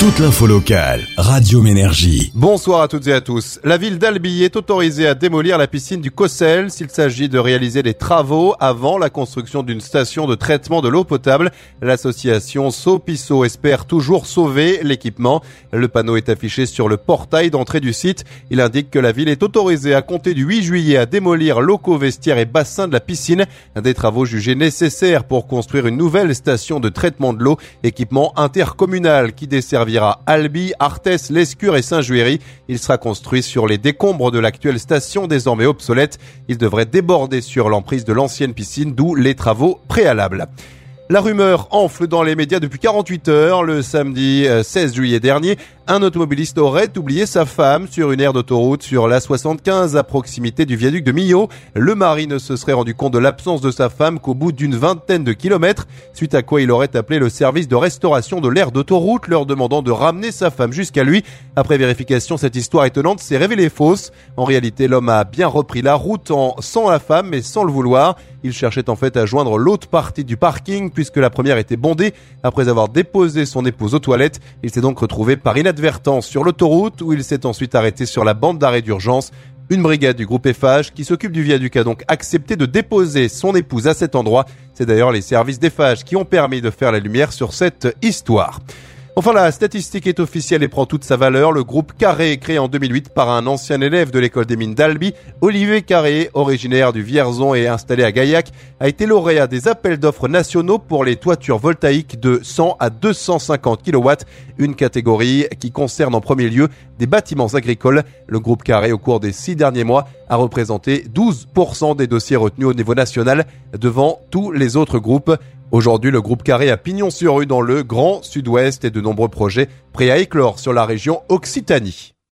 Toute l'info locale, Radio Ménergie. Bonsoir à toutes et à tous. La ville d'Albi est autorisée à démolir la piscine du Cossel s'il s'agit de réaliser des travaux avant la construction d'une station de traitement de l'eau potable. L'association Sopiso espère toujours sauver l'équipement. Le panneau est affiché sur le portail d'entrée du site. Il indique que la ville est autorisée à compter du 8 juillet à démolir locaux, vestiaires et bassins de la piscine. Des travaux jugés nécessaires pour construire une nouvelle station de traitement de l'eau, équipement intercommunal qui desservira Albi, Arthès, Lescure et Saint-Juéry. Il sera construit sur les décombres de l'actuelle station désormais obsolète. Il devrait déborder sur l'emprise de l'ancienne piscine, d'où les travaux préalables. La rumeur enfle dans les médias depuis 48 heures. Le samedi 16 juillet dernier, un automobiliste aurait oublié sa femme sur une aire d'autoroute sur l'A75 à proximité du viaduc de Millau. Le mari ne se serait rendu compte de l'absence de sa femme qu'au bout d'une vingtaine de kilomètres, suite à quoi il aurait appelé le service de restauration de l'aire d'autoroute leur demandant de ramener sa femme jusqu'à lui. Après vérification, cette histoire étonnante s'est révélée fausse. En réalité, l'homme a bien repris la route sans la femme mais sans le vouloir. Il cherchait en fait à joindre l'autre partie du parking puisque la première était bondée. Après avoir déposé son épouse aux toilettes, il s'est donc retrouvé par inadvertance sur l'autoroute où il s'est ensuite arrêté sur la bande d'arrêt d'urgence. Une brigade du groupe Eiffage qui s'occupe du viaduc a donc accepté de déposer son épouse à cet endroit. C'est d'ailleurs les services d'Eiffage qui ont permis de faire la lumière sur cette histoire. Enfin, la statistique est officielle et prend toute sa valeur. Le groupe Carré, créé en 2008 par un ancien élève de l'école des mines d'Albi, Olivier Carré, originaire du Vierzon et installé à Gaillac, a été lauréat des appels d'offres nationaux pour les toitures voltaïques de 100 à 250 kW, une catégorie qui concerne en premier lieu des bâtiments agricoles. Le groupe Carré, au cours des 6 derniers mois, a représenté 12% des dossiers retenus au niveau national devant tous les autres groupes. Aujourd'hui, le groupe Carré a pignon sur rue dans le Grand Sud-Ouest et de nombreux projets prêts à éclore sur la région Occitanie.